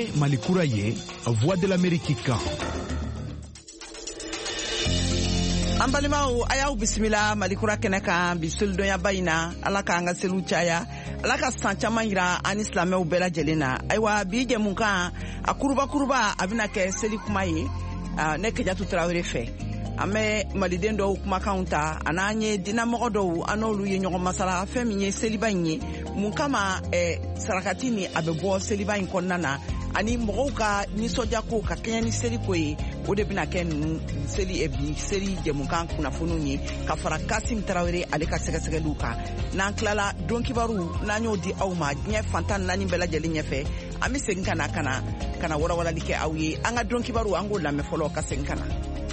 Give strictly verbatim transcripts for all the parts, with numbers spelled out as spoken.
Mali kura ye Voix de l'Amérique kan. An balimaw a y'aw bisimila Mali kura kɛnɛ kan bi selidɔnyaba in na Ala k'an ka seliw caya Ala ka san caman yira an ni silamɛw bɛɛ lajɛlen na ayiwa bi jɛmukan a kurubakuruba a bɛna kɛ seli kuma ye ne Kejatu Tarawele fɛ an bɛ maliden dɔw kumakanw ta a n'an ye dinamɔgɔ dɔw an n'olu ye ɲɔgɔn masala fɛn min ye seliba in ye mun kama sarakati ni a bɛ bɔ seliba in kɔnɔna na ani mɔgɔw ka nisɔndiya ko ka kɛɲɛ ni seli ko ye o de bɛna kɛ ninnu seli bi seli jɛmukan kunnafoniw ye ka fara Kasim Tarawele ale ka sɛgɛsɛgɛliw kan n'an tilala don kibaru n'an y'o di aw ma diɲɛ fantan naani bɛɛ lajɛlen ɲɛfɛ an bɛ segin ka na ka na ka na warawalali kɛ aw ye an ka don kibaru an k'o lamɛn fɔlɔ ka segin ka na.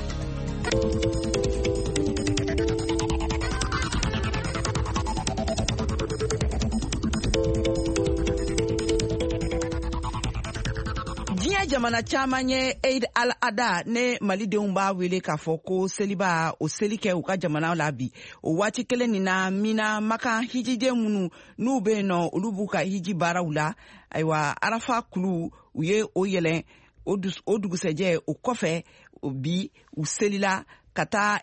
Diɲɛ jamana caman ye Eid al-Adha ne malidenw b'a wele k'a fɔ ko seliba o seli kɛ u ka jamana la bi o waati kelen nin na Mina Maka hijiden minnu n'u bɛ yen nɔ olu b'u ka hiji baaraw la ayiwa Arafa kulu u ye o yɛlɛn o dugusɛjɛ o kɔfɛ bi u selila ka taa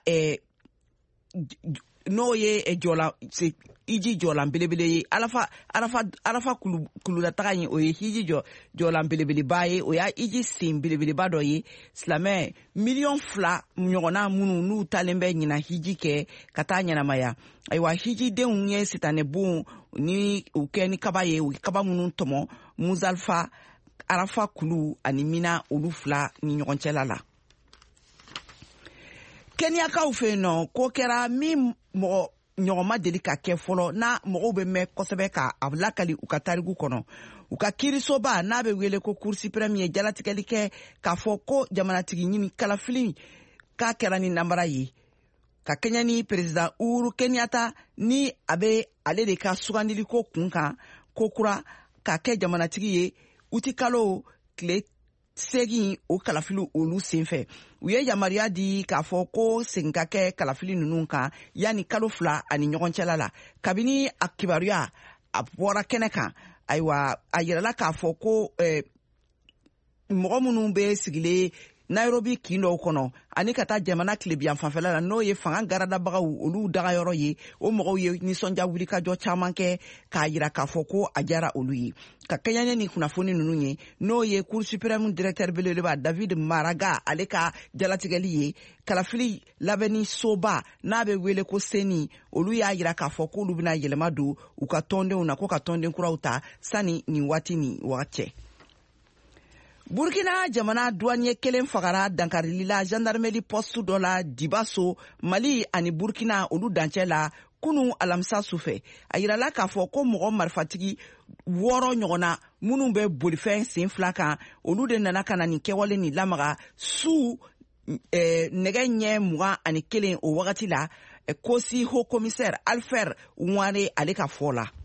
n'o ye jɔla hiji jɔlan belebele ye Arafa Arafa Arafa kulu kululataga in o ye hiji jɔ jɔlan belebeleba ye o y'a hiji sen belebeleba dɔ ye silamɛ miliyɔn fila ɲɔgɔnna minnu n'u talen bɛ ɲina hiji kɛ ka taa ɲɛnamaya ayiwa hijidenw ye sitanɛbon ni u kɛ ni kaba ye u kaba minnu tɔmɔ Muzalifa Arafa kulu ani Mina olu fila ni ɲɔgɔn cɛla la. Kenyakaw fɛ yen nɔ ko kɛra min mɔgɔ ɲɔgɔnma deli ka kɛ fɔlɔ n'a mɔgɔw bɛ mɛn kosɛbɛ k'a lakali u ka tariku kɔnɔ u ka kiirisoba n'a bɛ wele ko Cour suprême ye jalatigɛli kɛ k'a fɔ ko jamanatigi ɲini kalafili k'a kɛra ni namara ye ka kɛɲɛ ni président Uhuru Kenyatta ni a bɛ ale de ka sugandiliko kun kan ko kura k'a kɛ jamanatigi ye uti kalo tile segin o kalafili olu senfɛ u ye yamaruya di k'a fɔ ko segin ka kɛ kalafili ninnu kan yanni kalo fila ani ɲɔgɔn cɛla la kabini a kibaruya a bɔra kɛnɛ kan ayiwa a yirala k'a fɔ ko eh, mɔgɔ minnu bɛ sigilen Nairobi kin dɔw kɔnɔ ani ka taa jamana tilebiyan fanfɛla la n'o ye fanga garadabagaw olu dagayɔrɔ ye o mɔgɔw ye nisɔndiya wulikajɔ caman kɛ k'a yira k'a fɔ ko a diyara olu ye ka kɛɲɛ ni kunnafoni ninnu ye n'o ye Cour suprême directeur belebeleba David Maraga ale ka jalatigɛli ye kalafili labɛnni soba n'a bɛ wele ko seni olu y'a yira k'a fɔ k'olu bɛna yɛlɛma don u ka tɔndenw na ko ka tɔnden kuraw ta sani nin waati ni wagati cɛ. Burkina jamana douanier kelen fagara dankarili la gendarmerie poste dɔ la Dibaso Mali ani Burkina olu dancɛ la kunu alamisa sufɛ a yirala k'a fɔ ko mɔgɔ marifatigi wɔɔrɔ ɲɔgɔnna minnu bɛ bolifɛn sen fila kan olu de nana ka na nin kɛwale ni lamaga su eh, nɛgɛ ɲɛ mugan ani kelen o wagati la eh, Kosi haut commissaire Alfer Nware ale ka fɔ la.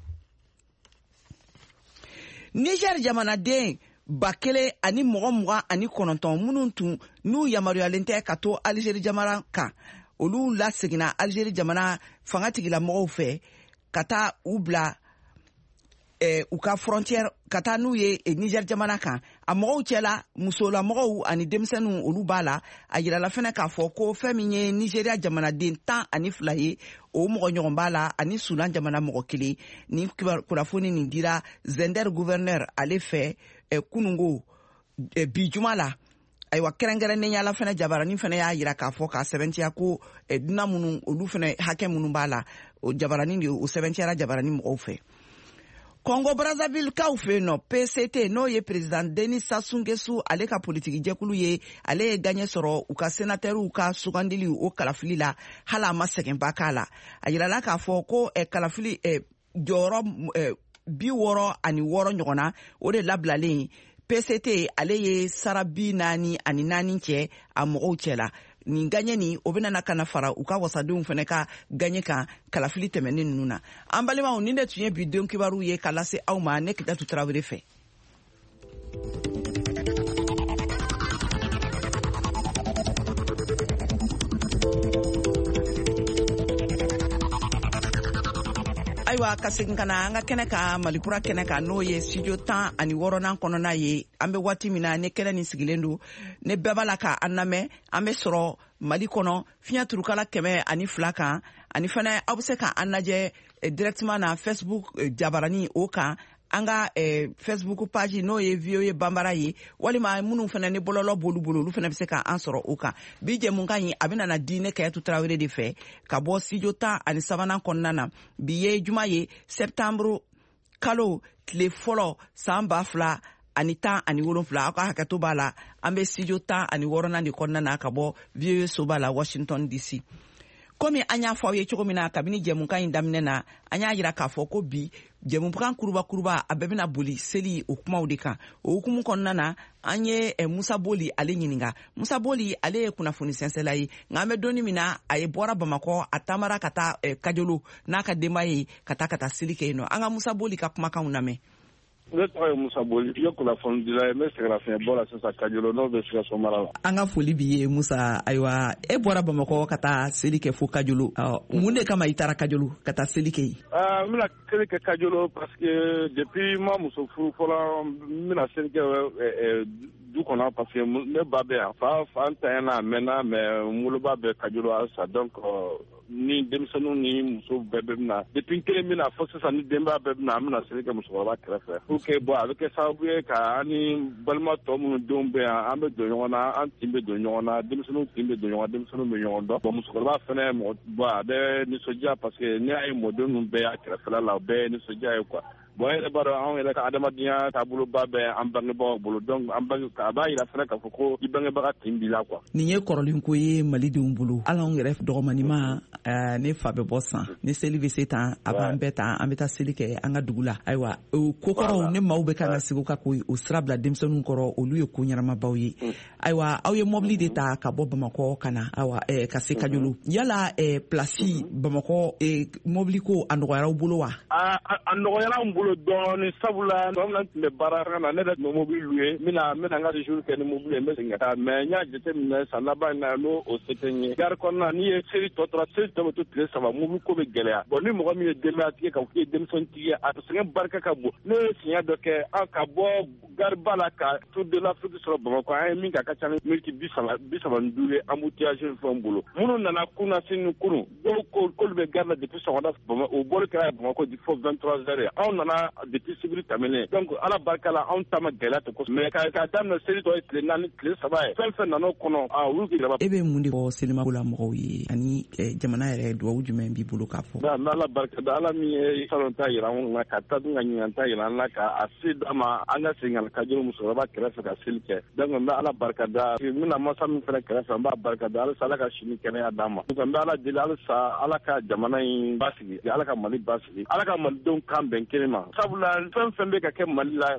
Niger jamanaden ba kelen ani mɔgɔ mugan ani kɔnɔntɔn minnu tun n'u yamaruyalen tɛ ka to Algérie jamana kan olu laseginna Algérie jamana fangatigilamɔgɔw fɛ ka taa u bila eh, u ka frontière ka taa n'u ye eh, Niger jamana kan a mɔgɔw cɛla musolamɔgɔw ani denmisɛnninw olu b'a la a yirala fɛnɛ k'a fɔ ko fɛn min ye Nigeria jamanaden tan ani fila ye o mɔgɔ ɲɔgɔn b'a la ani Sudan jamana mɔgɔ kelen ni kunnafoni nin dira Zender gouverneur ale fɛ eh, kunungo eh, bi juma la ayiwa kɛrɛnkɛrɛnnenya la fɛnɛ jabarani fɛnɛ y'a yira k'a fɔ k'a sɛbɛntiya ko eh, dunan minnu olu fɛnɛ hakɛ minnu b'a la o jabarani de o sɛbɛntiyara jabarani mɔgɔw fɛ. Congo Brazzaville kaw fɛ yen nɔ P C T n'o ye président Denis Sassou Nguesso ale ka politiki jɛkulu ye ale ye gagné sɔrɔ u ka sénatɛrw ka sugandili o kalafili la hali a ma sɛgɛnba k'a la a yirala k'a fɔ ko eh, kalafili eh, jɔyɔrɔ eh, bi wɔɔrɔ ani wɔɔrɔ ɲɔgɔnna o de labilalen P C T ale ye sara bi naani ani naani cɛ a mɔgɔw cɛ la nin gagné ni o bɛna na kana fara u ka wasadenw fɛnɛ ka gagné kan kalafili tɛmɛnen ninnu na an balimaw nin de tun ye bi don kibaru ye k'a lase aw ma ne Kidatu Tarawele fɛ. ayiwa ayiwa ka segin ka na an ka kɛnɛ ka malikura kɛnɛ kan n'o ye studio tan ani wɔɔrɔnan kɔnɔna ye an bɛ waati min na ne kɛnɛ nin sigilen don ne bɛɛ b'a la ka an lamɛn an bɛ sɔrɔ mali kɔnɔ fiɲɛ turukala kɛmɛ ani fila kan ani fana aw bɛ se ka an lajɛ directement na Facebook jabarani o kan an ka eh, Facebook page n'o ye V O A Banbara ye walima minnu fana ni bɔlɔlɔ bolu bolo olu fana bɛ se ka an sɔrɔ o kan bi jɛmukan in a bɛ na di ne Kayatu Tarawele de fɛ ka bɔ studio tan ani sabanan kɔnɔna na bi ye juma ye septembre kalo tile fɔlɔ san ba fila ani tan ani wolonfila aw ka hakɛto b'a la an bɛ studio tan ani wɔɔrɔnan de kɔnɔna na ka bɔ V O A soba la Washington D C. Komi an y'a fɔ aw ye cogo min na kabini jɛmukan in daminɛ na an y'a jira k'a fɔ ko bi jɛmukan kuruba kuruba a bɛɛ bɛna boli seli o kumaw de kan o hukumu kɔnɔna na an ye eh, Musa Boli ale ɲininka Musa Boli ale ye kunnafoni sɛnsɛla ye nka an bɛ donni min na a ye bɔra Bamakɔ a taamara ka taa eh, Kajolo n'a ka denbaya ye ka taa ka taa seli kɛ yen nɔ an ka Musa Boli ka kumakanw lamɛn. Ne tɔgɔ ye Musa Boli je kunnafoni dila ye n bɛ sɛgɛnnafiɲɛbɔ la sisan Kajolo n'o bɛ Sikaso mara la. An ka foli b'i ye Musa ayiwa e bɔra Bamakɔ ka taa seli kɛ fo Kajolo mun de kama i taara Kajolo ka taa seli kɛ yen. n bɛna seli kɛ Kajolo parce que depuis ma muso furu fɔlɔ n bɛna seli kɛ du kɔnɔ parce que ne ba bɛ yan fa fa n tanyana a mɛnna mais n woloba bɛ Kajolo halisa donc ni denmisɛnninw ni muso bɛɛ bɛ na depuis kelen bɛna fɔ sisan ni denbaya bɛɛ bɛna an bɛna seli kɛ musokɔrɔba kɛrɛfɛ pour que bon a bɛ kɛ sababu ye ka an ni balima tɔ minnu denw bɛ yan an bɛ don ɲɔgɔn na an tin bɛ don ɲɔgɔn na denmisɛnninw tin bɛ don ɲɔgɔn na denmisɛnninw bɛ ɲɔgɔn dɔn bon musokɔrɔba fana mɔgɔ bon a bɛ nisɔndiya parce que ne y'a ye mɔdenw ninnu bɛɛ y'a kɛrɛfɛla la o bɛɛ ye nisɔndiya ye quoi bon yɛrɛ b'a dɔn anw yɛrɛ ka adamadenya taaboloba bɛ an bangebagaw bolo donc an bange a b'a yira fana k'a fɔ ko i bangebaga tin b'i la quoi. Nin ye kɔrɔlen ko ye malidenw bolo hali anw yɛrɛ dɔgɔmanima ne fa bɛ bɔ san ni seli bɛ se tan a b'an bɛɛ tan an bɛ taa seli kɛ an ka dugu la ayiwa o ko kɔrɔw ne maaw bɛ kan ka sigi ka ko o sira bila denmisɛnninw kɔrɔ olu ye ko ɲɛnamabaw ye ayiwa aw ye mobili de ta ka bɔ Bamakɔ ka na ayiwa ka se Kajolo yala place Bamakɔ mobili ko a nɔgɔyara aw bolo wa. A nɔgɔyara an bolo dɔɔni sabula tuma min tun bɛ baara na ne yɛrɛ tun bɛ mobili ye n bɛna n bɛna n ka séjour kɛ ni mobili ye n bɛ segin ka taa mais n y'a jateminɛ san laban in na n'o o se tɛ n ye gare kɔnɔna n'i ye seli tɔ tora seli tɔ bɛ to tile saba mobili ko bɛ gɛlɛya bon ni mɔgɔ min ye denbayatigi k'a fɔ k'i ye denmisɛntigi ye a sɛgɛn barika ka bon ne ye siɲɛ dɔ kɛ an ka bɔ gare ba la ka Tour de l'Afrique sɔrɔ Bamakɔ an ye min kɛ a ka ca ni miniti bi saba bi saba ni duuru ye embouteillage ni fɛnw bolo minnu nana kun na sini kurun dɔw ko k'olu bɛ gare la depuis sɔgɔmada o bɔli kɛra Bamakɔ fo vingt-trois heures anw nana depuis sibiri tɛmɛnen donc ala barika la anw ta ma gɛlɛya tɛ kosɛbɛ mais ka ka daminɛ seli tɔ ye tile naani tile saba ye fɛn fɛn nan'o kɔnɔ olu yɛrɛ e bɛ mun de fɔ selimako la mɔgɔw ye ani jamana yɛrɛ duwawu jumɛn b'i bolo k'a fɔ. n ala barika da ala min ye salon ta yira anw na ka taa dun ka ɲinan ta yira an na ka a se d'a ma an ka segin ka na Kajolo musokɔrɔba kɛrɛfɛ ka seli kɛ donc n bɛ ala barika da n bɛna masa min fana kɛrɛfɛ n b'a barika da halisa ala ka sini kɛnɛya d'a ma n bɛ ala deli halisa ala ka jamana in basigi ala ka Mali basigi ala ka malidenw kan bɛn kelen ma sabula fɛn fɛn bɛ ka kɛ Mali la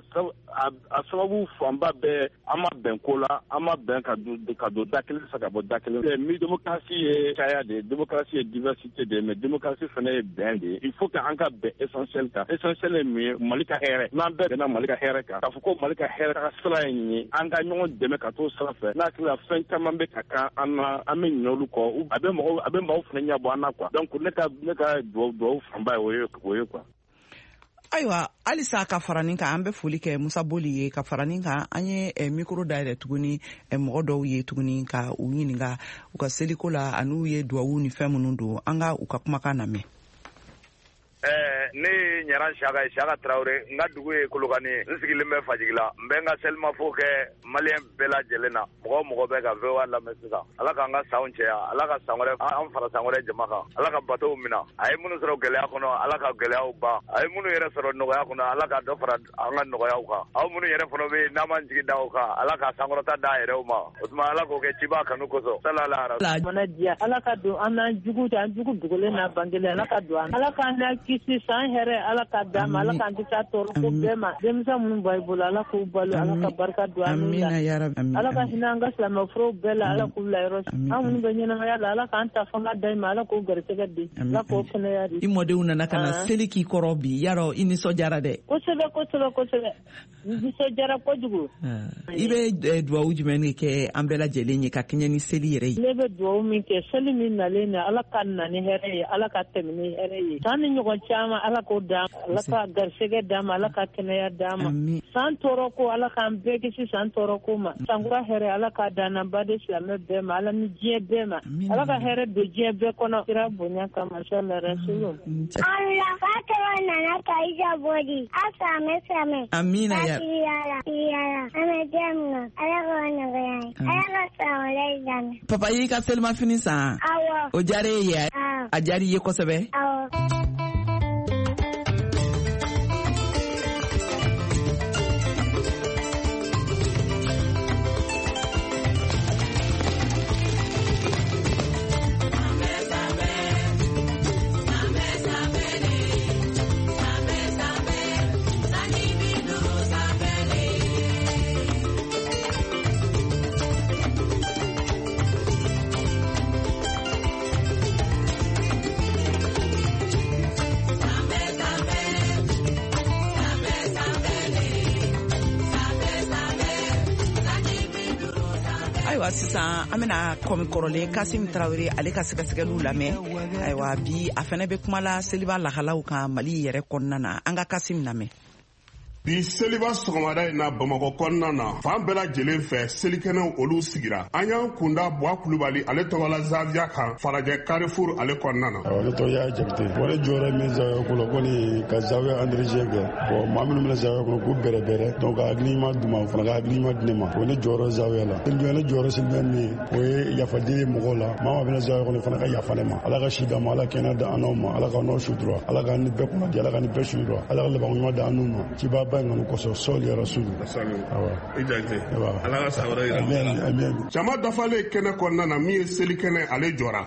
a sababu fanba bɛɛ an ma bɛn ko la an ma bɛn ka don da kelen fɛ ka bɔ da kelen fɛ mi démocratie ye caya de ye démocratie ye diversité de ye mais démocratie fana ye bɛn de ye il faut que an ka bɛn essentiel kan essentiel ye mun ye Mali ka hɛrɛ n'an bɛɛ bɛnna Mali ka hɛrɛ kan k'a fɔ ko Mali ka hɛrɛ ka sira ye nin ye an ka ɲɔgɔn dɛmɛ ka t'o sira fɛ n'a hakili la fɛn caman bɛ ka kan an na an bɛ ɲinɛ olu kɔ a bɛ mɔgɔw a bɛ maaw fana ɲɛbɔ an na quoi donc ne ka ne ka duwawu duwawu fanba ye o ye o ye quoi. Ayiwa halisa ka fara nin kan an bɛ foli kɛ Musa Boli ye ka fara nin kan an ye micro dayɛlɛ tuguni mɔgɔ dɔw ye tuguni ka u ɲininka u ka seliko la ani u ye duwawu ni fɛn minnu don an ka u ka kumakan lamɛn. ɛɛ ne ye Ɲaran Saka ye Saka Tarawele n ka dugu ye Kolokani n sigilen bɛ Fajigi la n bɛ n ka selimafo kɛ maliyɛn bɛɛ lajɛlen na mɔgɔ mɔgɔ bɛ ka V O A lamɛn sisan ala k'an ka sanw cɛya ala ka san wɛrɛ an fara san wɛrɛ jama kan ala ka batow minɛ a ye minnu sɔrɔ gɛlɛya kɔnɔ ala ka gɛlɛyaw ban a ye minnu yɛrɛ sɔrɔ nɔgɔya kɔnɔ ala ka dɔ fara an ka nɔgɔyaw kan aw minnu yɛrɛ fana bɛ yen n'a ma jigi da o kan ala ka sankɔrɔta da yɛrɛw ma o tuma ala k'o kɛ ciba kanu kosɔn salala jamana diya ala ka don an n'an jugu an jugu dogolen n'a bangelen ala ka don an ala k'an n'a kisi san hɛrɛ ala ka dama ala kan ta toro ko bema demsa mun bay bula ala ko balu ala ka barka do amina ya rabbi ala ka hinanga sama fro bela ala ko la ro amun be nyina ya ala kan ta fanga dai ma ala ko garse gaddi ala ko kene ya di imode una nakana seliki korobi yaro ini so jara de ko sebe ko sebe ko sebe ni so jara ko jugo ibe duwa ujumeni ke ambela jelenye ka kinyani seli yere lebe duwa min ke seli min nalena ala kan nani here ala ka temni here tan nyugo chama ala ko da ala ka garsege dama ala ka kenaya dama san toro ko ala kan beki si san toro ko ma sangura here ala ka dana bade islame be ma ala ni je be ma ala ka here do je be kono ira bonya ka mashallah rasulun Allah ka tawa nana ka ija body asame same amina ya yala yala ame jamna ala ko na gaya ala ka sawale dan papa yi ka selma fini sa awo o jare ya a jari ye ko sebe awo aywa sisan an bɛna kɔmi kɔrɔlen Kasim Tarawele ale ka sɛgɛsɛgɛliw lamɛn aywa bi a fɛnɛ bɛ kuma la seliba lahalaw kan Mali yɛrɛ kɔnɔna na an ka Kasim lamɛn bi seliba sɔgɔmada in na Bamakɔ kɔnɔna na fan bɛɛ lajɛlen fɛ selikɛnɛw olu sigira an y'an kunda Buwa Kulubali ale tɔgɔla Zavia kan Farajɛ Carrefour ale kɔnɔna na ale tɔgɔ y'a jabate wale jɔyɔrɔ min Zavia kɔnɔ ko ni ka Zavia entretien kɛ bon maa minnu bɛna Zavia kɔnɔ k'u bɛrɛ bɛrɛ donc hakilima d'u ma o fana ka hakilima di ne ma o ne jɔyɔrɔ Zavia la seliba ne jɔyɔrɔ seliba min ye o ye yafaden mɔgɔw la maa ma bɛna Zavia kɔnɔ fana ka yafa ne ma ala ka si d'an ma ala kɛnɛya da an n'aw ma ala ka n'aw sutura ala ka ni bɛɛ kunna di ala ka ni bɛɛ sutura ala ka laban ɲuman da an n'u ma ciba ba in kɔni kɔsɔn sɔli ya rasulu jama dafalen kɛnɛ kɔnɔna na min ye seli kɛnɛ ale jɔra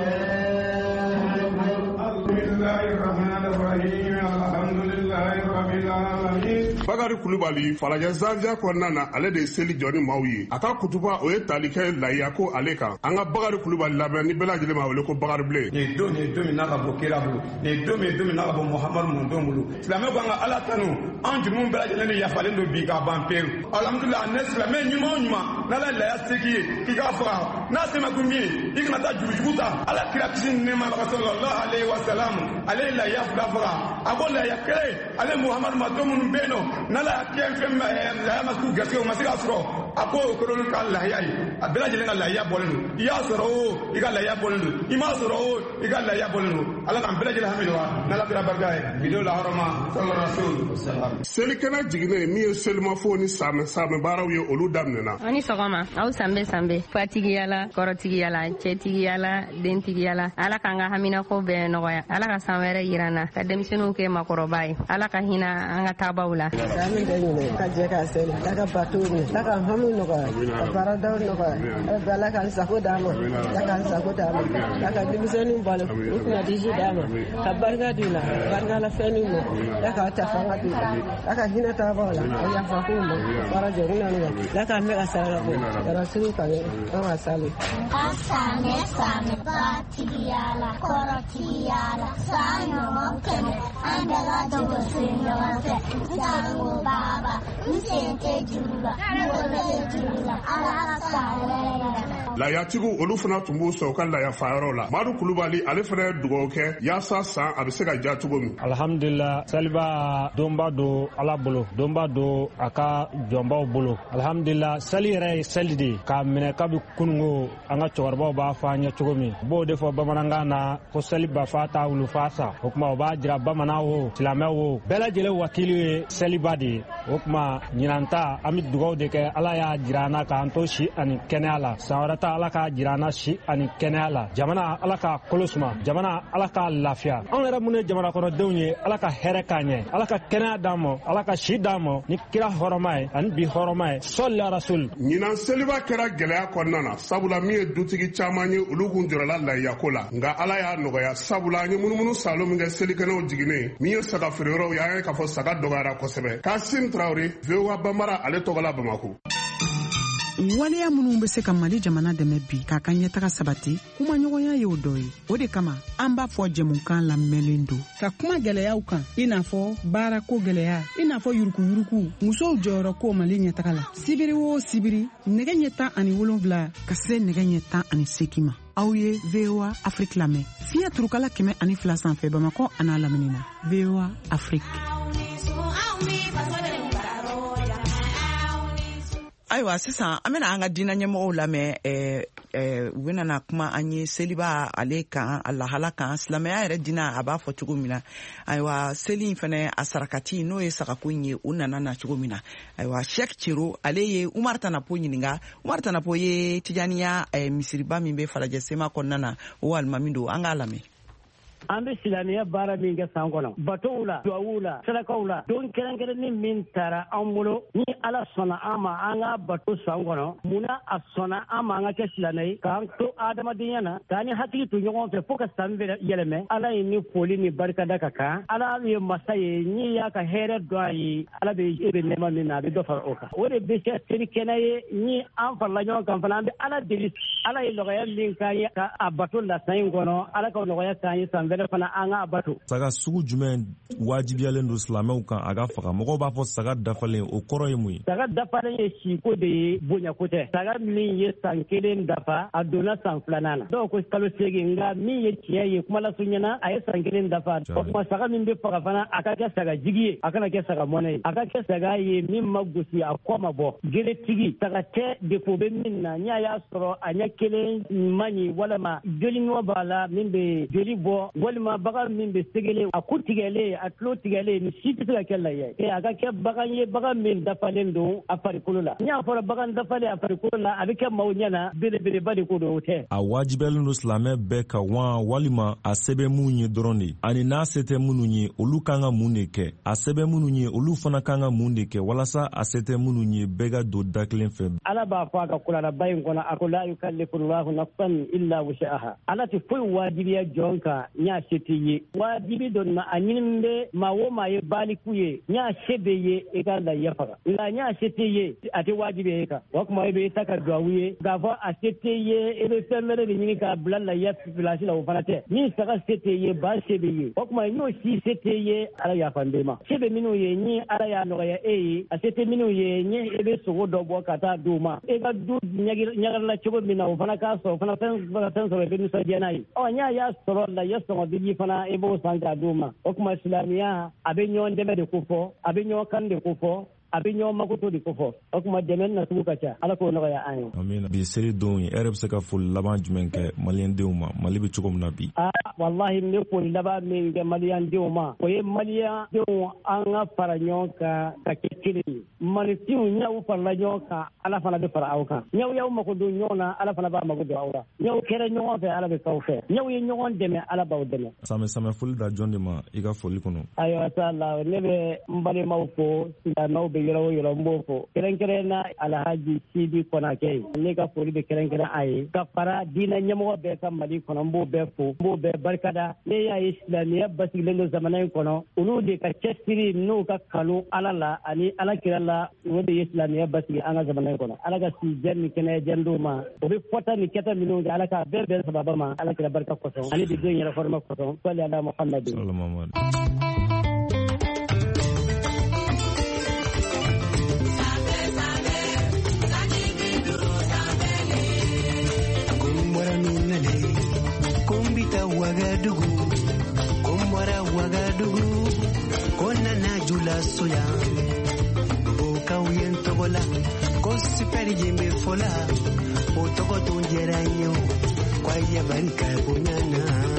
Bakari Kulubali Farajɛ Zavia kɔnɔna na ale de ye seli jɔ ni maaw ye a ka kutuba o ye tali kɛ lahiya ko ale kan an ka Bakari Kulubali labɛn ni bɛɛ lajɛlen ma wele ko Bakari Bilen nin don nin don min n'a ka bɔ kira bolo nin don min don min n'a ka bɔ Muhamadu mun don bolo silamɛ ko an ka ala tanu an jurumu bɛɛ lajɛlen de yafalen don bi ka ban pewu alhamdulillah ne silamɛ ɲuman o ɲuman n'ala ye laya se k'i ye k'i k'a faga n'a se ma kun min ye i kana taa jurujugu ta ala kira kisi ni nɛɛma baka sallallahu alayhi wa sallam ale ye laya fila faga a ko laya kelen ale Muhamadu ma don minnu bɛ yen nɔ n'ala y'a kɛ fɛn min laya ma k'u garisɛgɛ o ma se k'a sɔrɔ a ko o kɛra olu ka lahiya ye a bɛɛ lajɛlen ka lahiya bɔlen don i y'a sɔrɔ o i ka lahiya bɔlen don i m'a sɔrɔ o i ka lahiya bɔlen don ala k'an bɛɛ lajɛlen hami wa n'ala kira barika ye bidenw la hɔrɔma sallallahu alaihi wa sallam selikɛnɛ jiginnen min ye selimafo ni saamɛ saamɛ baaraw ye olu daminɛna ani sɔgɔma aw sanbe sanbe fatigiyala kɔrɔtigiyala cɛtigiyala dentigiyala ala k'an ka haminako bɛɛ nɔgɔya ala ka san wɛrɛ yiranna ka denmisɛnninw kɛ makɔrɔba ye ala ka hinɛ an ka taabaw la Amin da ɲinɛ ka jɛ ka seli ala ka bato ɲɛ ala ka hami nɔgɔya ka baaradaw nɔgɔya ala ka an sago d'a ma ala ka an sago d'a ma ala ka denmisɛnninw balo u kunna disi d'a ma ka barika d'u la barika la fɛnnin ma ala ka ta fanga d'u la ala ka hinɛ taabaw la a yafa k'u ma baara jɛ u nana ala ka mɛn ka saraka bɔ kɛra sugu kan ye an ka sali ka sange sange batigiyala kɔrɔtigiyala san ɲɔgɔn kɛmɛ an bɛɛ ka dogo se ɲɔgɔn fɛ ntango baba n sen tɛ juru la n bolo tɛ juru la ala ka san wɛrɛ yɛrɛ layatigiw olu fana tun b'u sɔn u ka layafayɔrɔ la Madu Kulubali ale fana ye dugawu kɛ yaasa san a bɛ se ka ja cogo min alhamdulillah saliba donba don ala bolo donba don a ka jɔnbaw bolo alhamdulillah sali yɛrɛ ye seli de k'a minɛ kabi kunungo an ka cɛkɔrɔbaw b'a fɔ an ɲɛ cogo min b'o de fɔ bamanankan na ko seli bafa t'a wulu fa sa o kuma o b'a jira bamanan o silamɛ o bɛɛ lajɛlen wakili ye seliba de ye o kuma ɲinanta an bɛ dugawu de kɛ ala y'a jirana k'an to si ani kɛnɛya la san wɛrɛ ta ala k'a jirana si ani kɛnɛya la jamana ala k'a kolo suma jamana ala k'a lafiya anw yɛrɛ minnu ye jamana kɔnɔdenw ye ala ka hɛrɛ k'a ɲɛ ala ka kɛnɛya d'an ma ala ka si d'an ma ni kira hɔrɔma ye ani bi hɔrɔma ye sɔli ala rasul. ɲinan seliba kɛra gɛlɛya kɔnɔna na sabula min ye dutigi caman ye olu kun jɔrɔla layiyako la nka ala y'a nɔgɔya sabula an ye munumunu salo min kɛ selikɛnɛw jiginnen min ye saga feereyɔrɔw ye an ye k'a fɔ saga dɔgɔyara kosɛbɛ. Kasim Traore, V O A Bambara, ale tɔgɔ la Bamako. waleya minnu bɛ se ka Mali jamana dɛmɛ bi k'a ka ɲɛtaga sabati kuma ɲɔgɔnya ye o dɔ ye o de kama an b'a fɔ jɛmukan lamɛnlen don ka kuma gɛlɛyaw kan i n'a fɔ baarako gɛlɛya i n'a fɔ yurukuyuruku musow jɔyɔrɔ ko Mali ɲɛtaga la sibiri o sibiri nɛgɛ ɲɛ tan ani wolonwula ka se nɛgɛ ɲɛ tan ani seegin ma aw ye V O A Afrique lamɛn fiɲɛ turukala kɛmɛ ani fila sanfɛ Bamakɔ a n'a lamini na V O A Afrique. Ayiwa sisan an bɛna an ka diinɛ ɲɛmɔgɔw lamɛn ɛɛ ɛɛ u bɛna kuma an ye seliba ale kan a lahala kan silamɛya yɛrɛ diinɛ a b'a fɔ cogo min na ayiwa seli in fana a sarakati n'o ye sagako in ye u nana na cogo min na ayiwa Sheikh Ciro ale ye Umar Tanapo ɲininka Umar Tanapo ye tijaniya ɛɛ misiriba min bɛ Falajɛ Sema kɔnɔna na o alimami don an k'a lamɛn. An bɛ silamɛya baara min kɛ san kɔnɔ batow la duwawu la sadakaw la don kɛrɛnkɛrɛnni min taara an bolo ni ala sɔnna an ma an ka bato san kɔnɔ munna a sɔnna an ma an ka kɛ silamɛ ye k'an to adamadenya na k'an ni hakili to ɲɔgɔn fɛ fo ka san bɛɛ yɛlɛmɛ ala ye ni foli ni barikada ka kan ala ye masa ye ni y'a ka hɛrɛ dɔn a ye ala bɛ e bɛ nɛɛma min na a bɛ dɔ fara o kan o de bɛ kɛ seli kɛnɛ ye ni an farala ɲɔgɔn kan fana an bɛ ala deli ala ye nɔgɔya min k'an ye ka a bato la san in kɔnɔ ala ka nɔgɔya k'an ye san fana an ka bato. Saga sugu jumɛn wajibiyalen don silamɛw kan a ka faga mɔgɔw b'a fɔ saga dafalen o kɔrɔ ye mun ye. Saga dafalen ye siko de ye bonyako tɛ saga min ye san kelen dafa a donna san filanan na dɔw ko kalo seegin nka min ye tiɲɛ ye kuma lasu ɲɛna a ye san kelen dafa o kuma saga min bɛ faga fana a ka kɛ saga jigi ye a kana kɛ saga mɔnɛ ye a ka kɛ saga ye min ma gosi a kɔ ma bɔ geretigi saga tɛ defo bɛ min na n'i y'a sɔrɔ a ɲɛ kelen man ɲi walima joli ɲuman b'a la min bɛ joli bɔ walima bagan min bɛ segele a ku tigɛlen a tulo tigɛlen ni si tɛ se ka kɛ layɛ e a ka kɛ bagan ye bagan min dafalen don a farikolo la n'i y'a fɔra bagan dafalen a farikolo la a bɛ kɛ maaw ɲɛna belebeleba de ko don o tɛ. A wajibiyalen don silamɛ bɛɛ ka wa walima a sɛbɛn minnu ye dɔrɔn de ani n'a se tɛ minnu ye olu kan ka mun de kɛ a sɛbɛn minnu ye olu fana kan ka mun de kɛ walasa a se tɛ minnu ye bɛɛ ka don da kelen fɛ. Ala b'a fɔ a ka kuranaba in kɔnɔ a ko la yukallifullaahu nafsan illa wus'aha ala tɛ foyi wajibiya jɔn kan ɲ'a se tɛ ye wajibi dɔ na a ɲini bɛ maa o maa ye baaliku ye ɲ'a se bɛ ye i ka lahiya faga nka ɲ'a se tɛ ye a tɛ wajibi ye kan o tuma i bɛ ta ka duwawu ye k'a fɔ a se tɛ ye i bɛ fɛn wɛrɛ de ɲini k'a bila lahiya pilasi la o fana tɛ ni saga se tɛ ye ba se bɛ ye o tuma n'o si se tɛ ye ala yafa n bɛ ma se bɛ minnu ye ni ala y'a nɔgɔya e ye a se tɛ minnu ye ni i bɛ sogo dɔ bɔ ka taa di u ma i ka du ɲagarila cogo min na o fana k'a sɔrɔ o fana fɛn sɔrɔ i bɛ nisɔndiya n'a ye ɔ n'i y'a sɔrɔ lahiya sɔngɔ bɛ ji fana i b'o san k'a d'u ma o tuma silamɛya a bɛ ɲɔgɔn dɛmɛ de ko fɔ a bɛ ɲɔgɔn kan de ko fɔ a bɛ ɲɔgɔn makoto de ko fɔ o tuma dɛmɛ na sugu ka ca ala k'o nɔgɔya an ye. Amina bi seli don e yɛrɛ bɛ se ka foli laban jumɛn kɛ maliyɛndenw ma Mali bɛ cogo min na bi. aa walahi n bɛ foli laban min kɛ maliyɛndenw ma o ye maliyɛndenw an ka fara ɲɔgɔn kan ka kɛ kelen ye malifinw n'aw farala ɲɔgɔn kan ala fana bɛ fara aw kan n'aw y'aw mako don ɲɔgɔn na ala fana b'a mako don aw la n'aw kɛra ɲɔgɔn fɛ ala bɛ k'aw fɛ n'aw ye ɲɔgɔn dɛmɛ ala b'aw dɛmɛ. samɛ samɛ foli da jɔn de ma i ka foli kɔnɔ. ayiwa sala ne bɛ n balimaw fo silamɛw bɛ yɔrɔ o yɔrɔ n b'o fo kɛrɛnkɛrɛn na alhaji sidi kɔnakɛ ye ne ka foli bɛ kɛrɛnkɛrɛn a ye ka fara diinɛ ɲɛmɔgɔ bɛɛ ka mali kɔnɔ n b'o bɛɛ fo n b'o bɛɛ barikada ne y'a ye silamɛya basigilen don jamana in kɔnɔ olu de ka cɛsiri n'u ka kanu ala la ani ala kira la o de ye silamɛya basigi an ka jamana in kɔnɔ ala ka si jɛ ni kɛnɛya jɛ d'u ma o bɛ fɔta ni kɛta minnu kɛ ala ka bɛɛ bɛn sababa ma ala kira barika kosɔn ale de den yɛrɛ fɔrɔma kosɔn sɔli ala muhamadu. Kumbita Wagadugu, Kumbara Wagadugu, Konana Jula Soya, Okawian Togola, Kosipari Jimbe Fola, Otogoton Jerayo, Kwaya Banka Bunana.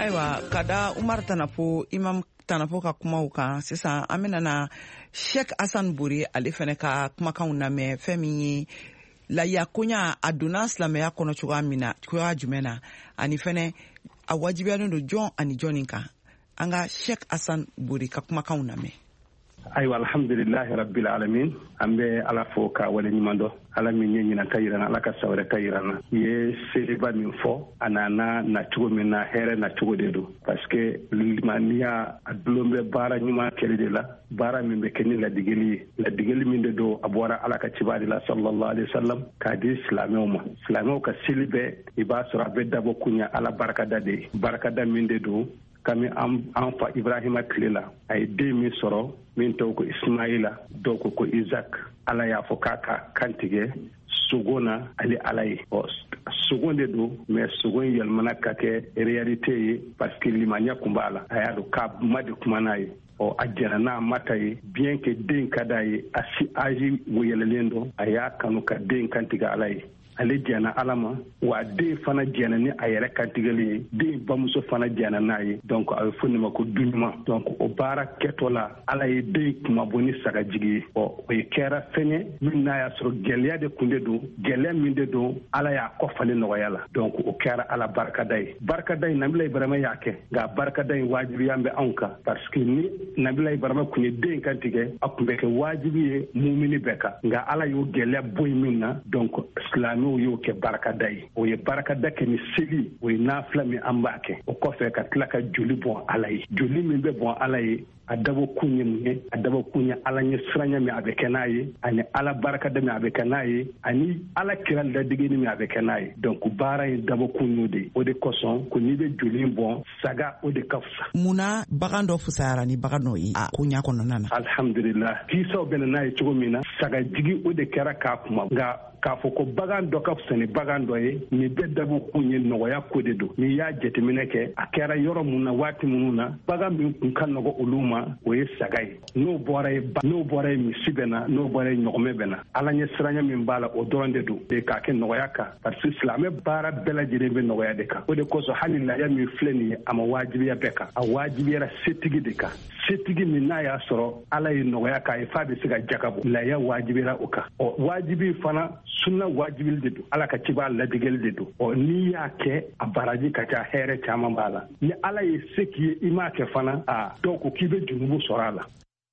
Aiwa kada Umar Tanafo Imam Tanafo ka kumaw kan sisan an bɛna na Sheikh Hassan Buri ale fɛnɛ ka kumakanw lamɛn fɛn min ye laya konya a donna silamɛya kɔnɔ cogoya min na cogoya jumɛn na ani fɛnɛ a wajibiyalen don jɔn ani jɔnni kan an ka Sheikh Hassan Buri ka kumakanw lamɛn. Ayiwa alhamdulillahi rabbil alamin an bɛ ala fo ka wale ɲuman dɔn ala min ye ɲinata yirana ala ka sawɛrɛ ta yirana ye seliba min fɔ a nana na cogo min na hɛrɛ na cogo de don parce que limaniya a dulon bɛ baara ɲuman kɛli de la baara min bɛ kɛ ni ladigeli ye ladigeli min de don a bɔra ala ka ciba de la sallallahu alaihi wasallam k'a di silamɛw ma silamɛw ka seli bɛ i b'a sɔrɔ a bɛ dabɔ kunya ala barakada de ye barakada min de don kami an fa Ibrahima tile la a ye den min sɔrɔ min tɔgɔ ko Ismaila dɔw ko ko Isaac ala y'a fɔ k'a ka kantigɛ sogo na ale ala ye sogo de don mais sogo yɛlɛmana ka kɛ réalité ye parce que limaniya kun b'a la a y'a dɔn k'a ma de kuma n'a ye ɔ a jɛna n'a mata ye bien que den ka d'a ye a si âge woyɛlɛlen don a y'a kanu ka den kantigɛ ala ye ale jɛna ala ma wa den fana jɛna ni a yɛrɛ kantigɛli ye den bamuso fana jɛna n'a ye donc a bɛ fɔ nin ma ko duɲuman donc o baara kɛtɔ la ala ye den kumabɔ ni sagajigi ye ɔ o ye kɛra fɛn ye min n'a y'a sɔrɔ gɛlɛya de kun de don gɛlɛya min de don ala y'a kɔfalen nɔgɔya la donc o kɛra ala barikada ye barikada in nabila ibrahima y'a kɛ nka barikada in wajibiya bɛ anw kan parce que ni nabila ibrahima kun ye den kantigɛ a kun bɛ kɛ wajibi ye mumini bɛɛ kan nka ala y'o gɛlɛya bɔ yen min na donc silamɛ n'o y'o kɛ barakada ye o ye barakada kɛ ni seli o ye nafila min an b'a kɛ o kɔfɛ ka tila ka joli bɔn ala ye joli min bɛ bɔn ala ye a dabɔ kun ye mun ye a dabɔ kun ye ala ɲɛ siranya min a bɛ kɛ n'a ye ani ala barakada min a bɛ kɛ n'a ye ani ala kira ladigini min a bɛ kɛ n'a ye donc baara ye dabɔ kun y'o de o de kosɔn ko n'i bɛ joli bɔn saga o de ka fisa. Munna bagan dɔ fusayara ni bagan dɔ ye a ko ɲa kɔnɔna na. Alhamdulillah kisaw bɛ na n'a ye cogo min na sagajigi o de kɛra k'a kuma nka k'a fɔ ko bagan dɔ ka fisa ni bagan dɔ ye nin bɛɛ dabɔ kun ye nɔgɔya ko de don n'i y'a jateminɛ kɛ a kɛra yɔrɔ mun na waati minnu na bagan min kun ka nɔgɔ olu ma o ye saga ye n'o bɔra ye n'o bɔra ye misi bɛ na n'o bɔra ye ɲɔgɔmɛ bɛ na ala ɲɛ siranya min b'a la o dɔrɔn de don k'a kɛ nɔgɔya kan parce que silamɛ baara bɛɛ lajɛlen bɛ nɔgɔya de kan o de kosɔn hali laya min filɛ nin ye a ma wajibiya bɛɛ kan a wajibiyara setigi de kan setigi min n'a y'a sɔrɔ ala ye nɔgɔya k'a ye f'a bɛ se ka jakabɔ laya wajibira o kan ɔ wajibi fana sunna wajibili de don ala ka ci b'a ladigɛli de don ɔ n'i y'a kɛ a baraji ka ca hɛrɛ caman b'a la ni ala ye se k'i ye i m'a kɛ fana a dɔw ko k'i bɛ junubu sɔrɔ a la.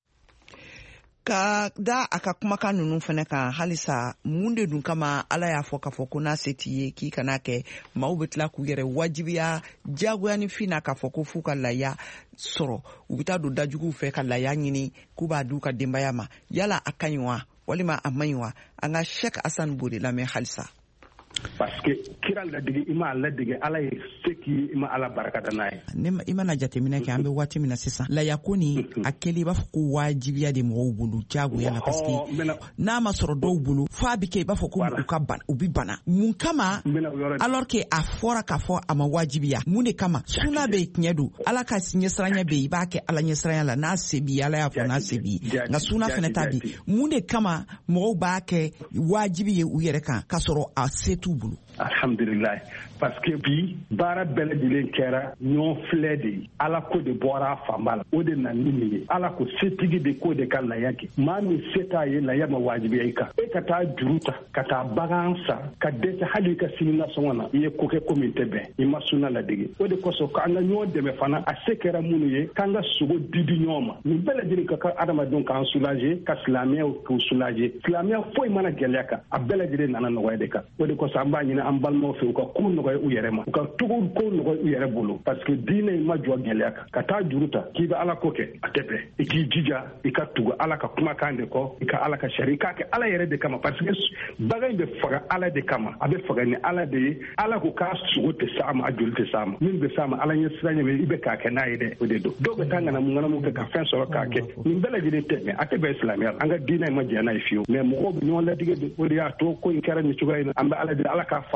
Ka da a ka kumakan ninnu fana kan halisa mun de dun kama ala y'a fɔ k'a fɔ ko n'a se t'i ye k'i kana kɛ maaw bɛ tila k'u yɛrɛ wajibiya diyagoya ni fin na k'a fɔ ko f'u ka laya sɔrɔ u bɛ taa don dajuguw fɛ ka laya ɲini k'u b'a di u ka denbaya ma yala a ka ɲi wa walima a man ɲi wa an ka Sheikh Hassan Buri lamɛn halisa. Parce que kira ladigi i ma ladigi ala ye se k'i i ma ala barakada n'a ye. Ne i mana jateminɛ kɛ an bɛ waati min na sisan laya ko ni a kɛli i b'a fɔ ko wajibiya de mɔgɔw bolo diyagoya la parce que n'a ma sɔrɔ dɔw bolo f'a bɛ kɛ i b'a fɔ ko u ka bana u bɛ bana mun kama alors que a fɔra k'a fɔ a ma wajibiya mun de kama sunna bɛ tiɲɛ don ala ka ɲɛsiranya bɛ yen i b'a kɛ ala ɲɛsiranya la n'a se b'i ala y'a fɔ n'a se b'i nka sunna fana ta bi mun de kama mɔgɔw b'a kɛ wajibi ye u yɛrɛ kan k'a sɔrɔ a se t'u bolo. Alhamdulillah parce que bi baara bɛɛ lajɛlen kɛra ɲɔgɔn filɛ de ye ala ko de bɔra a fanba la o de na ni nin ye ala ko setigi de ko de ka laya kɛ maa min se t'a ye laya ma wajibiya i kan e ka taa juru ta ka taa bagan san ka dɛsɛ hali i ka sini nasɔngɔ na i ye ko kɛ ko min tɛ bɛn i ma sunna ladege o de kosɔn k'an ka ɲɔgɔn dɛmɛ fana a se kɛra minnu ye k'an ka sogo di di ɲɔgɔn ma nin bɛɛ lajɛlen ka kan adamadenw k'an soulager ka silamɛyaw k'u soulager silamɛya foyi mana gɛlɛya kan a bɛɛ lajɛlen nana nɔgɔya de kan o de kosɔn an b'a ɲini an balimaw fɛ u ka ko nɔgɔya u yɛrɛ ma u ka togo ko nɔgɔya u yɛrɛ bolo parce que diinɛ in ma jɔ gɛlɛya kan ka taa juru ta k'i bɛ ala ko kɛ a tɛ bɛn i k'i jija i ka tugu ala ka kumakan de kɔ i ka ala ka sari i k'a kɛ ala yɛrɛ de kama parce que bagan in bɛ faga ala de kama a bɛ faga ni ala de ye ala ko k'a sogo tɛ s'a ma a joli tɛ s'a ma min bɛ s'a ma ala ɲɛ siran ɲɛ i bɛ k'a kɛ n'a ye dɛ o de don dɔw bɛ taa ŋanamu ŋanamu kɛ ka fɛn sɔrɔ k'a kɛ nin bɛɛ lajɛlen tɛ mɛ a tɛ bɛn silamɛya la an ka diinɛ in ma jɛn n'a ye fiyewu mɛ mɔgɔw bɛ ɲɔgɔn latigɛ de o de y'a to ko in kɛra nin cogoya in na an bɛ ala de ala k'a fa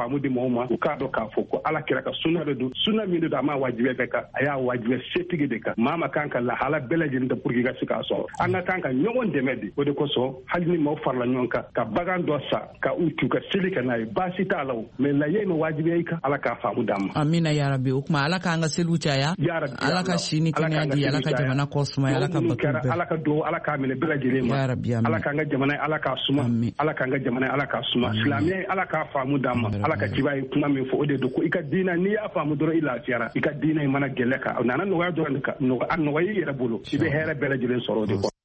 faamu di mɔgɔw ma u k'a dɔn k'a fɔ ko ala kira ka sunna de don sunna min de don a ma wajibiya bɛɛ kan a y'a wajibiya setigi de kan maa ma kan ka lahala bɛɛ lajɛlen de pour que i ka se k'a sɔrɔ an ka kan ka ɲɔgɔn dɛmɛ de o de kosɔn hali ni maaw farala ɲɔgɔn kan ka bagan dɔ sa ka u t'u ka seli kɛ n'a ye baasi t'a la o mais laɲini ma wajibiya i kan ala k'a faamu d'an ma. amina yarabi o kuma ala k'an ka seliw caya ala ka si ni kɛnɛya di ala ka jamana kɔ sumaya ala ka bato bɛɛ ala ka dugawu ala k'a minɛ bɛɛ lajɛlen ma ala k'an ka jamana ala k'a suma ala k'an ka jamana ala k'a suma silamɛya ala k'a faamu d'an ma ala ka ciba ye kuma min fɔ o de don ko i ka diinɛ n'i y'a faamu dɔrɔn i lafiyara i ka diinɛ mana gɛlɛ kan a nana nɔgɔya dɔrɔn de kan a nɔgɔya i yɛrɛ bolo i bɛ hɛrɛ bɛɛ lajɛlen sɔrɔ o de kɔ.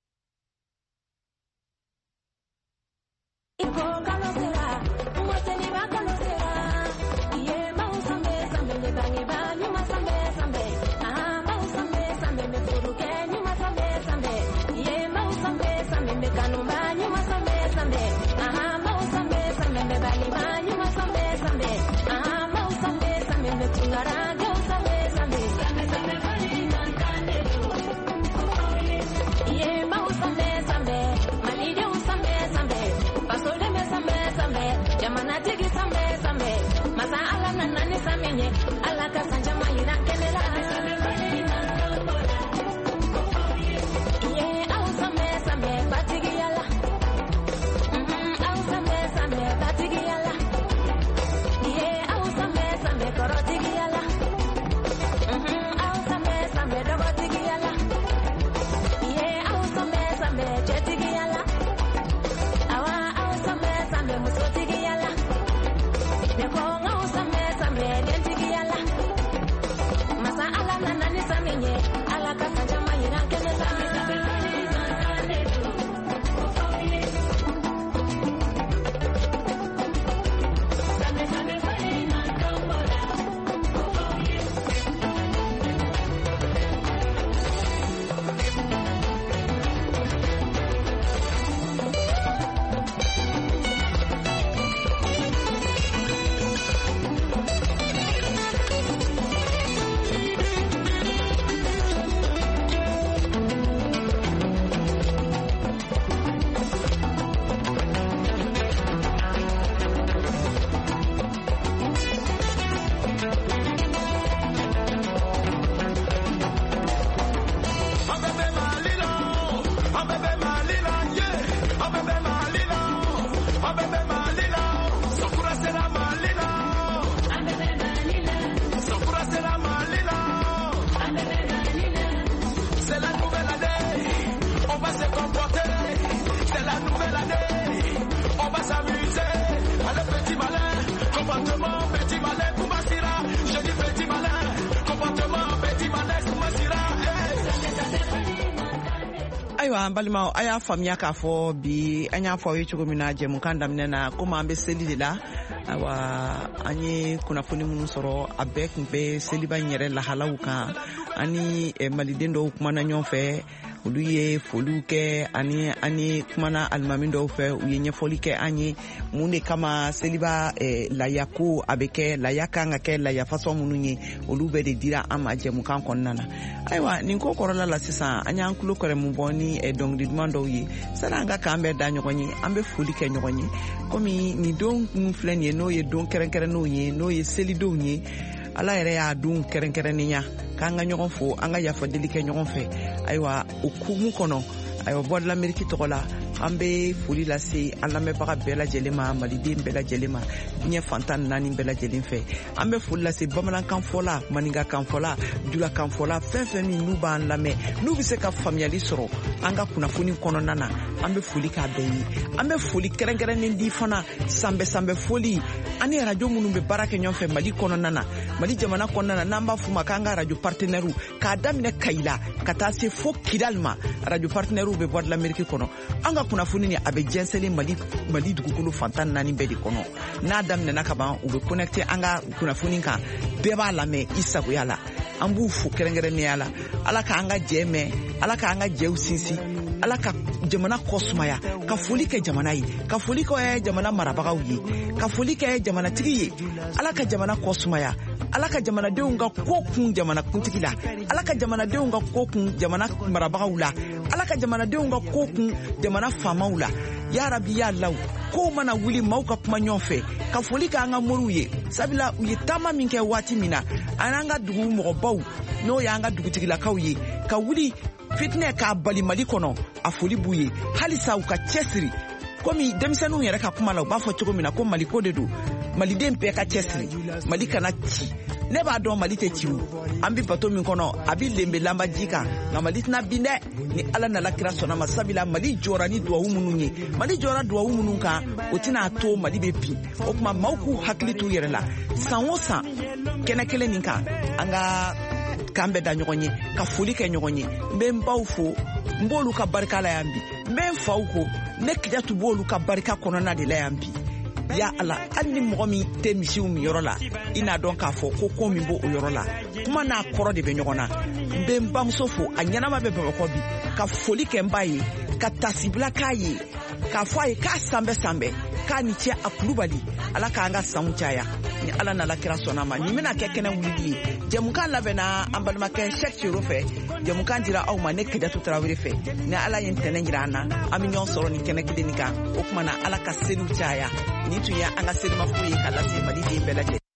Ayiwa balima a y'a faamuya k'a fɔ bi an y'a fɔ aw ye cogo min na jɛmukan daminɛ na komi an bɛ seli de la ayiwa an ye kunnafoni minnu sɔrɔ a bɛɛ tun bɛ seliba in yɛrɛ lahalaw kan ani maliden dɔw kumana ɲɔgɔn fɛ olu ye foliw kɛ ani ani kumana alimami dɔw fɛ u ye ɲɛfɔli kɛ an ye mun de kama seliba laya ko a bɛ kɛ laya kan ka kɛ laya fasɔn minnu ye olu bɛɛ de dira an ma jɛmukan kɔnɔna na ayiwa nin ko kɔrɔla la sisan an y'an tulo kɔrɔmu bɔ ni dɔnkili duman dɔw ye sani an ka k'an bɛɛ da ɲɔgɔn ye an bɛ foli kɛ ɲɔgɔn ye komi nin don kun filɛ nin ye n'o ye don kɛrɛnkɛrɛnnenw ye n'o ye selidenw ye ala yɛrɛ y'a dun kɛrɛnkɛrɛnnenya k'an ka ɲɔgɔn fo an ka yafadeli kɛ ɲɔgɔn fɛ ayiwa o kumu kɔnɔ ayiwa Voix de l'Amérique tɔgɔ la an bɛ foli lase an lamɛnbaga bɛɛ lajɛlen ma maliden bɛɛ lajɛlen ma diɲɛ fantan naani bɛɛ lajɛlen fɛ an bɛ foli lase bamanankan fɔla maninkakan fɔla julakan fɔla fɛn fɛn min n'u b'an lamɛn n'u bɛ se ka faamuyali sɔrɔ an ka kunnafoni kɔnɔna na an bɛ foli k'a bɛɛ ye an bɛ foli kɛrɛnkɛrɛnnen di fana sanbɛ sanbɛ foli ani radio minnu bɛ baara kɛ ɲɔgɔn fɛ Mali kɔnɔna na Mali jamana kɔnɔna na n'an b'a f'u ma k'an ka radio partenaires k'a daminɛ Kayila ka taa se fo Kidal ma radio partenaires bɛ Voix de l'Amérique kɔnɔ an ka kunnafoni ni a bɛ jɛnsɛnlen Mali Mali dugukolo fantan naani bɛɛ de kɔnɔ n'a daminɛna ka ban u bɛ connecté an ka kunnafoni kan bɛɛ b'a lamɛn i sagoya la an b'u fo kɛrɛnkɛrɛnnenya la ala k'an ka jɛ mɛn ala k'an ka jɛw sinsin ala ka jamana kɔ sumaya ka foli kɛ jamana ye ka foli kɛ jamana marabagaw ye ka foli kɛ jamanatigi ye ala ka jamana kɔ sumaya ala ka jamanadenw ka ko kun jamana kuntigi la ala ka jamanadenw ka ko kun jamana marabagaw la ala ka jamanadenw ka ko kun jamana faamaw la ya rabi ya law kow mana wuli maaw ka kuma ɲɔgɔn fɛ ka foli k'an ka moriw ye sabula u ye taama min kɛ waati min na an n'an ka dugu mɔgɔbaw n'o y'an ka dugutigilakaw ye ka wuli fitinɛ k'a bali Mali kɔnɔ a foli b'u ye halisa u ka cɛsiri komi denmisɛnninw yɛrɛ ka kuma la u b'a fɔ cogo min na ko Mali ko de don maliden bɛɛ ka cɛsiri Mali kana ci ne b'a dɔn Mali tɛ ci o an bi bato min kɔnɔ a bi lenbe lamba ji kan nka Mali tɛna bin dɛ ni Ala nala kira sɔnna ma sabila Mali jɔra ni duwawu minnu ye Mali jɔra duwawu minnu kan o tɛna to Mali bɛ bin o tuma maaw k'u hakili t'u yɛrɛ la san o san kɛnɛ kelen nin kan an ka k'an bɛ da ɲɔgɔn ye ka foli kɛ ɲɔgɔn ye n bɛ n baw fo n b'olu ka barika la yan bi n bɛ n faw ko ne Kidatu b'olu ka barika kɔnɔna de la yan bi ya Ala hali ni mɔgɔ min tɛ misiw min yɔrɔ la i n'a dɔn k'a fɔ ko ko min b'o o yɔrɔ la kuma n'a kɔrɔ de bɛ ɲɔgɔn na n bɛ n bamuso fo a ɲɛnama bɛ Bamakɔ bi ka foli kɛ n ba ye ka tasibila k'a ye k'a fɔ a ye k'a sanbɛ sanbɛ k'a ni cɛ a kulubali Ala k'an ka sanw caya ni Ala n'ala kira sɔnna ma nin bɛna kɛ kɛnɛ wulili ye jɛmukan labɛnna an balimakɛ Cheikh Siro fɛ jɛmukan dira aw ma ne Kidatu Tarawele fɛ ni Ala ye ntɛnɛn jira an na an bɛ ɲɔgɔn sɔrɔ nin kɛnɛ kelen nin kan o tuma na Ala ka seliw caya ni tun ye an ka selimafo ye ka lase Mali den bɛɛ lajɛlen